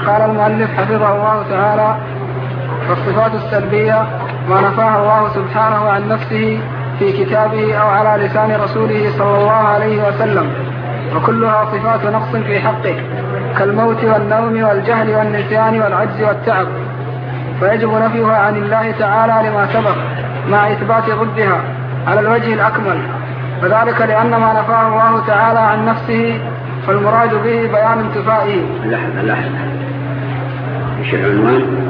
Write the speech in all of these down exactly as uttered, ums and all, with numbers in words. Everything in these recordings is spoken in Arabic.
قال المؤلف حفظه الله تعالى: والصفات السلبية ما نفاها الله سبحانه عن نفسه في كتابه أو على لسان رسوله صلى الله عليه وسلم، وكلها صفات نقص في حقه كالموت والنوم والجهل والنسيان والعجز والتعب، فيجب نفيها عن الله تعالى لما سبق مع إثبات ضدها على الوجه الأكمل، وذلك لأن ما نفاه الله تعالى عن نفسه فالمراد به بيان انتفائه. لحظة لحظة ايش العنوان؟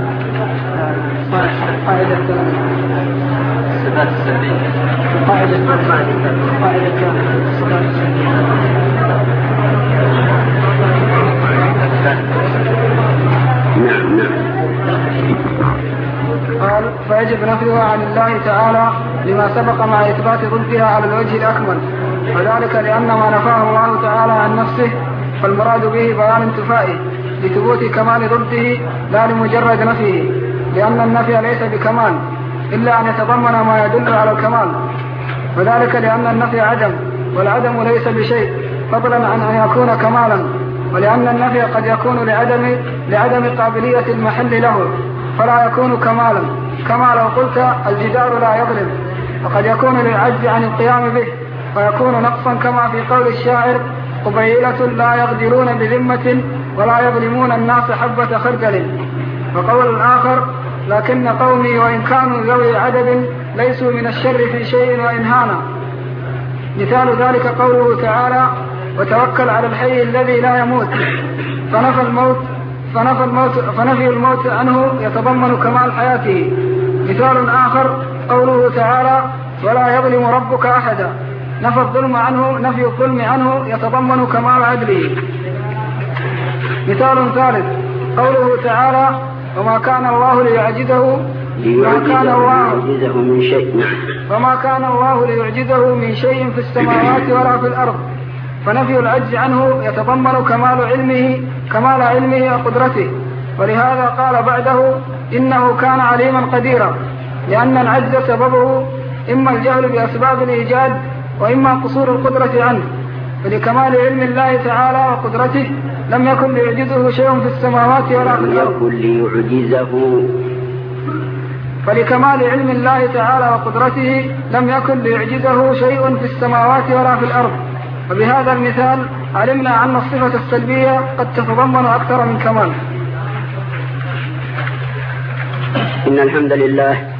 قاعدة الصفات السلبية. قاعدة قاعدة الصفات السلبية. نعم نعم. قال: فيجب نفيها عن الله تعالى لما سبق مع إثبات ضدها على الوجه الأكمل، وذلك لأن ما نفاه الله تعالى عن نفسه فالمراد به بيان انتفائه لثبوت كمال ضده لا لمجرد نفيه، لأن النفي ليس بكمال إلا أن يتضمن ما يدل على الكمال، وذلك لأن النفي عدم، والعدم ليس بشيء فضلا عن أن يكون كمالا، ولأن النفي قد يكون لعدم, لعدم قابلية المحل له فلا يكون كمالا، كما لو قلت الجدار لا يظلم، وقد يكون للعجز عن القيام به فيكون نقصا، كما في قول الشاعر: قبيلة لا يغدرون بذمة ولا يظلمون الناس حبة خردل. وقول الآخر: لكن قومي وإن كانوا ذوي عدد ليسوا من الشر في شيء وإن هانا. مثال ذلك قوله تعالى: وتوكل على الحي الذي لا يموت، فنفى الموت فنفى الموت فنفي الموت عنه يتضمن كمال حياته. مثال آخر قوله تعالى: ولا يظلم ربك أحدا، نفى الظلم عنه نفي الظلم عنه يتضمن كمال عدله. مثال ثالث قوله تعالى: وما كان الله ليعجزه ما كان الله من شيء وما كان الله ليعجزه من شيء في السماوات ولا في الأرض، فنفي العجز عنه يتضمن كمال علمه كمال علمه وقدرته. ولهذا قال بعده: إنه كان عليما قديرا، لأن العجز سببه إما الجهل بأسباب الإيجاد وإما قصور القدرة عنه، فلكمال علم الله تعالى وقدرته لم يكن ليعجزه شيء في السماوات ولا في الأرض ليعجزه فلكمال علم الله تعالى وقدرته لم يكن ليعجزه شيء في السماوات ولا في الأرض. وبهذا المثال علمنا أن الصفة السلبية قد تتضمن أكثر من كمال. إن الحمد لله